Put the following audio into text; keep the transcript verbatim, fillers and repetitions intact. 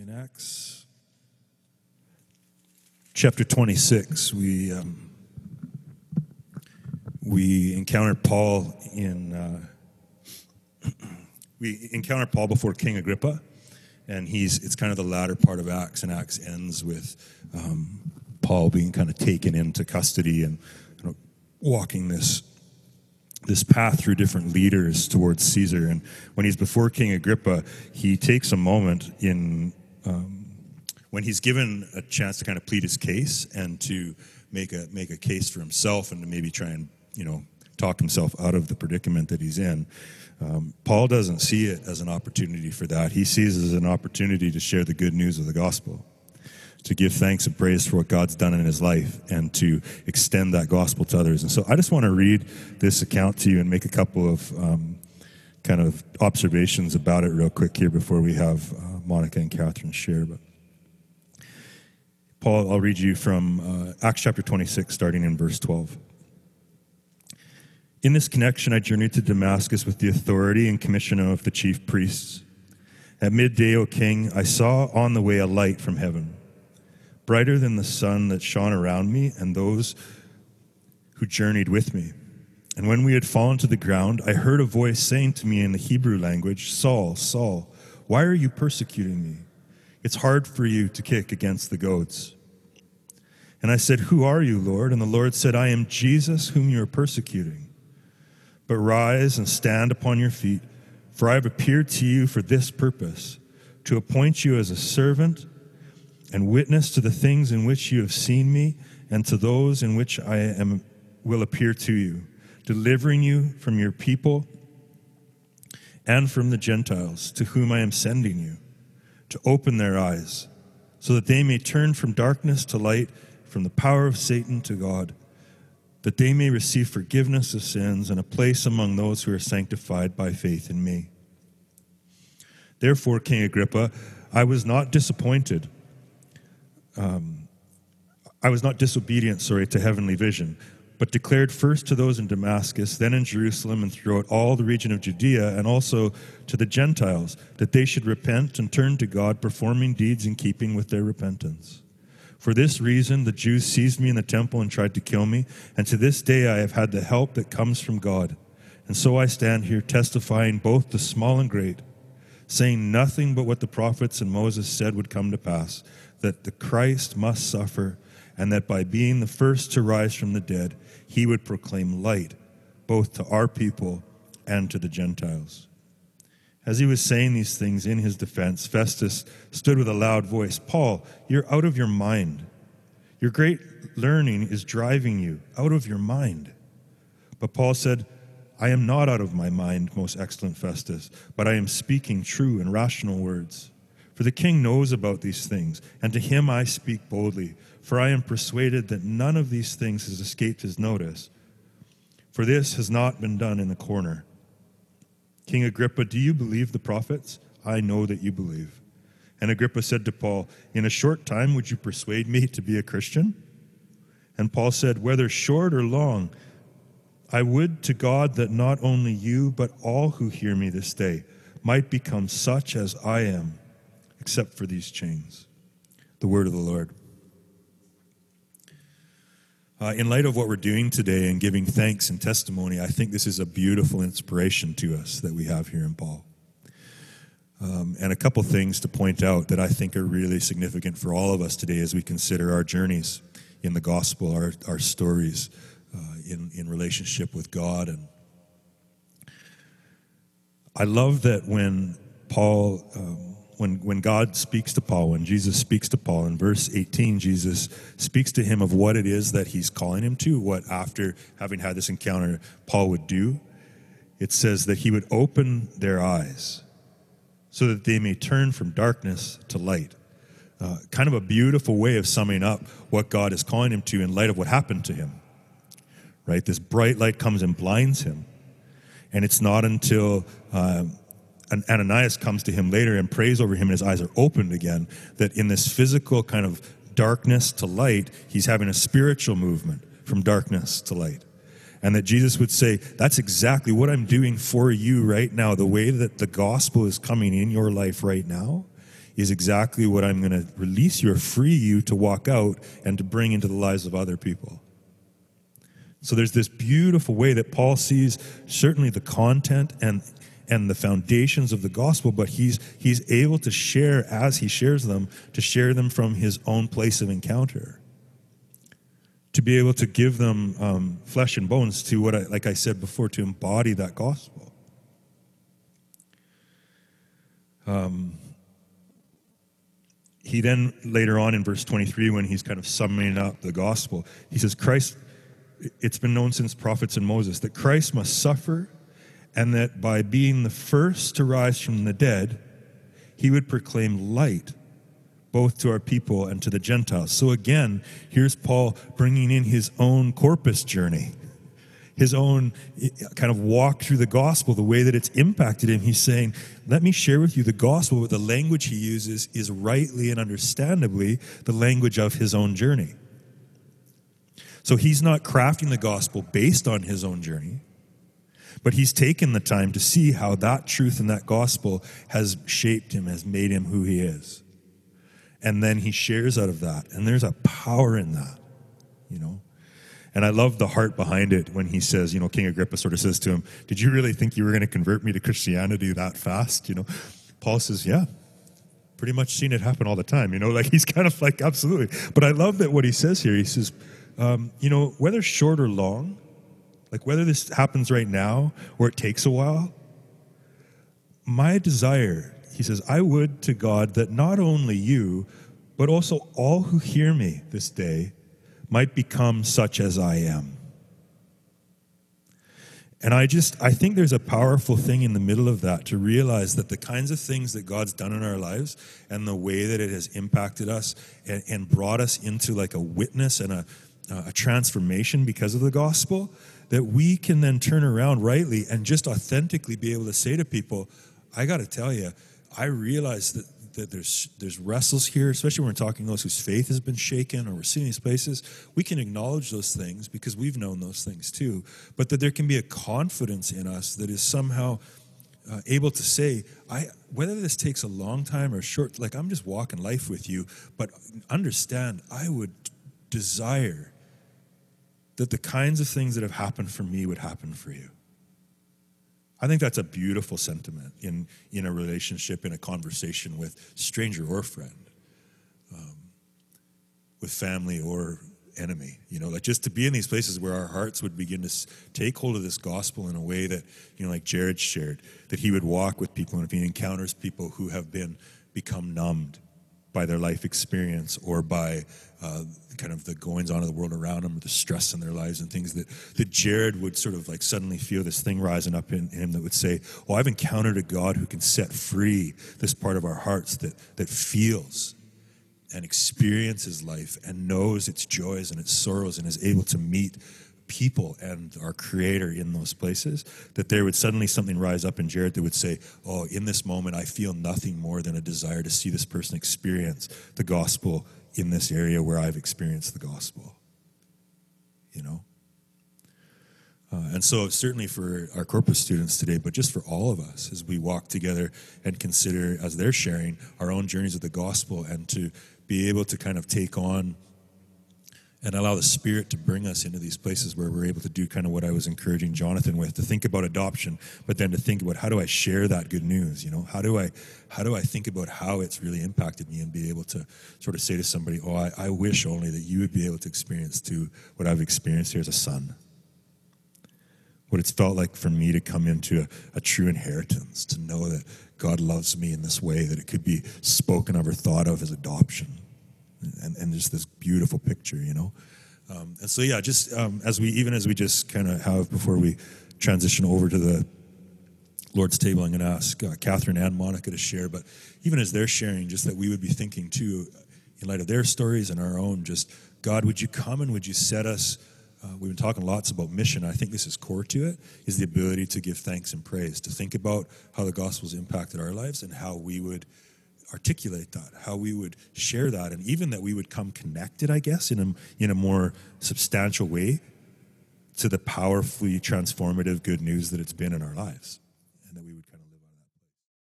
In Acts chapter twenty-six, we um, we encounter Paul in uh, we encounter Paul before King Agrippa, and he's it's kind of the latter part of Acts, and Acts ends with um, Paul being kind of taken into custody and you know, walking this this path through different leaders towards Caesar. And when he's before King Agrippa, he takes a moment in um, when he's given a chance to kind of plead his case and to make a make a case for himself and to maybe try and you know talk himself out of the predicament that he's in. Um, Paul doesn't see it as an opportunity for that. He sees it as an opportunity to share the good news of the gospel, to give thanks and praise for what God's done in his life, and to extend that gospel to others. And so I just want to read this account to you and make a couple of um, kind of observations about it real quick here before we have uh, Monica and Catherine share. But Paul, I'll read you from uh, Acts chapter twenty-six, starting in verse twelve. In this connection, I journeyed to Damascus with the authority and commission of the chief priests. At midday, O king, I saw on the way a light from heaven, brighter than the sun that shone around me and those who journeyed with me. And when we had fallen to the ground, I heard a voice saying to me in the Hebrew language, Saul, Saul, why are you persecuting me? It's hard for you to kick against the goads. And I said, who are you, Lord? And the Lord said, I am Jesus whom you are persecuting. But rise and stand upon your feet, for I have appeared to you for this purpose, to appoint you as a servant and witness to the things in which you have seen me, and to those in which I am will appear to you, delivering you from your people and from the Gentiles, to whom I am sending you, to open their eyes, so that they may turn from darkness to light, from the power of Satan to God, that they may receive forgiveness of sins and a place among those who are sanctified by faith in me. Therefore, King Agrippa, I was not disappointed Um, I was not disobedient, sorry, to heavenly vision, but declared first to those in Damascus, then in Jerusalem, and throughout all the region of Judea, and also to the Gentiles, that they should repent and turn to God, performing deeds in keeping with their repentance. For this reason, the Jews seized me in the temple and tried to kill me, and to this day I have had the help that comes from God. And so I stand here testifying both the small and great, saying nothing but what the prophets and Moses said would come to pass, that the Christ must suffer, and that by being the first to rise from the dead, he would proclaim light both to our people and to the Gentiles. As he was saying these things in his defense, Festus stood with a loud voice, Paul, you're out of your mind. Your great learning is driving you out of your mind. But Paul said, I am not out of my mind, most excellent Festus, but I am speaking true and rational words. For the king knows about these things, and to him I speak boldly, for I am persuaded that none of these things has escaped his notice. For this has not been done in the corner. King Agrippa, do you believe the prophets? I know that you believe. And Agrippa said to Paul, in a short time would you persuade me to be a Christian? And Paul said, whether short or long, I would to God that not only you, but all who hear me this day might become such as I am, except for these chains. The word of the Lord. Uh, in light of what we're doing today and giving thanks and testimony, I think this is a beautiful inspiration to us that we have here in Paul. Um, and a couple things to point out that I think are really significant for all of us today as we consider our journeys in the gospel, our, our stories uh, in, in relationship with God. And I love that when Paul... Um, When when God speaks to Paul, when Jesus speaks to Paul, in verse eighteen, Jesus speaks to him of what it is that he's calling him to, what after having had this encounter, Paul would do. It says that he would open their eyes so that they may turn from darkness to light. Uh, kind of a beautiful way of summing up what God is calling him to in light of what happened to him. Right? This bright light comes and blinds him. And it's not until... Uh, And Ananias comes to him later and prays over him, and his eyes are opened again, that in this physical kind of darkness to light, he's having a spiritual movement from darkness to light. And that Jesus would say, that's exactly what I'm doing for you right now. The way that the gospel is coming in your life right now is exactly what I'm going to release you or free you to walk out and to bring into the lives of other people. So there's this beautiful way that Paul sees certainly the content and and the foundations of the gospel, but he's he's able to share as he shares them, to share them from his own place of encounter. To be able to give them um, flesh and bones to what, I, like I said before, to embody that gospel. Um, he then, later on in verse twenty-three, when he's kind of summing up the gospel, he says, Christ, it's been known since prophets and Moses that Christ must suffer, and that by being the first to rise from the dead, he would proclaim light both to our people and to the Gentiles. So again, here's Paul bringing in his own corpus journey, his own kind of walk through the gospel, the way that it's impacted him. He's saying, let me share with you the gospel, but the language he uses is rightly and understandably the language of his own journey. So he's not crafting the gospel based on his own journey, but he's taken the time to see how that truth and that gospel has shaped him, has made him who he is. And then he shares out of that. And there's a power in that, you know. And I love the heart behind it when he says, you know, King Agrippa sort of says to him, did you really think you were going to convert me to Christianity that fast? You know, Paul says, yeah, pretty much seen it happen all the time. You know, like he's kind of like, absolutely. But I love that what he says here, he says, um, you know, whether short or long, like whether this happens right now or it takes a while, my desire, he says, I would to God that not only you, but also all who hear me this day might become such as I am. And I just, I think there's a powerful thing in the middle of that to realize that the kinds of things that God's done in our lives and the way that it has impacted us and, and brought us into like a witness and a, a transformation because of the gospel, that we can then turn around rightly and just authentically be able to say to people, I got to tell you, I realize that, that there's there's wrestles here, especially when we're talking to those whose faith has been shaken or we're seeing these places. We can acknowledge those things because we've known those things too. But that there can be a confidence in us that is somehow uh, able to say, I whether this takes a long time or short, like I'm just walking life with you, but understand, I would desire that the kinds of things that have happened for me would happen for you. I think that's a beautiful sentiment in, in a relationship, in a conversation with stranger or friend, um, with family or enemy. You know, like just to be in these places where our hearts would begin to s- take hold of this gospel in a way that, you know, like Jared shared, that he would walk with people, and if he encounters people who have been become numbed by their life experience or by uh, kind of the goings on of the world around them, or the stress in their lives and things, that, that Jared would sort of like suddenly feel this thing rising up in him that would say, oh, I've encountered a God who can set free this part of our hearts that that feels and experiences life and knows its joys and its sorrows and is able to meet people and our Creator in those places, that there would suddenly something rise up in Jared that would say, oh, in this moment, I feel nothing more than a desire to see this person experience the gospel in this area where I've experienced the gospel, you know? Uh, and so certainly for our corpus students today, but just for all of us as we walk together and consider, as they're sharing, our own journeys of the gospel, and to be able to kind of take on and allow the Spirit to bring us into these places where we're able to do kind of what I was encouraging Jonathan with, to think about adoption, but then to think about how do I share that good news, you know? How do I how do I think about how it's really impacted me and be able to sort of say to somebody, oh, I, I wish only that you would be able to experience too what I've experienced here as a son. What it's felt like for me to come into a, a true inheritance, to know that God loves me in this way, that it could be spoken of or thought of as adoption. And, and just this beautiful picture, you know. Um, and so, yeah, just um, as we, even as we just kind of have, before we transition over to the Lord's table, I'm going to ask uh, Catherine and Monica to share, but even as they're sharing, just that we would be thinking too, in light of their stories and our own, just, God, would you come and would you set us, uh, we've been talking lots about mission. I think this is core to it, is the ability to give thanks and praise, to think about how the gospel's impacted our lives and how we would articulate that, how we would share that, and even that we would come connected, I guess, in a in a more substantial way to the powerfully transformative good news that it's been in our lives.